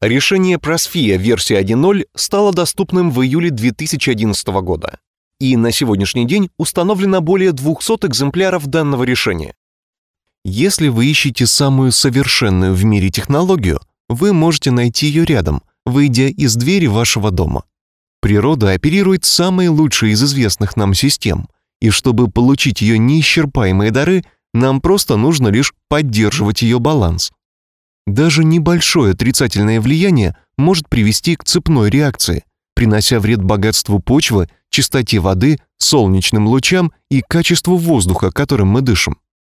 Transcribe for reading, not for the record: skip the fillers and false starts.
Решение Prosphia версия 1.0 стало доступным в июле 2011 года, и на сегодняшний день установлено более 200 экземпляров данного решения. Если вы ищете самую совершенную в мире технологию, вы можете найти ее рядом, выйдя из двери вашего дома. Природа оперирует самой лучшей из известных нам систем, и чтобы получить ее неисчерпаемые дары, нам просто нужно лишь поддерживать ее баланс. Даже небольшое отрицательное влияние может привести к цепной реакции, принося вред богатству почвы, чистоте воды, солнечным лучам и качеству воздуха, которым мы дышим.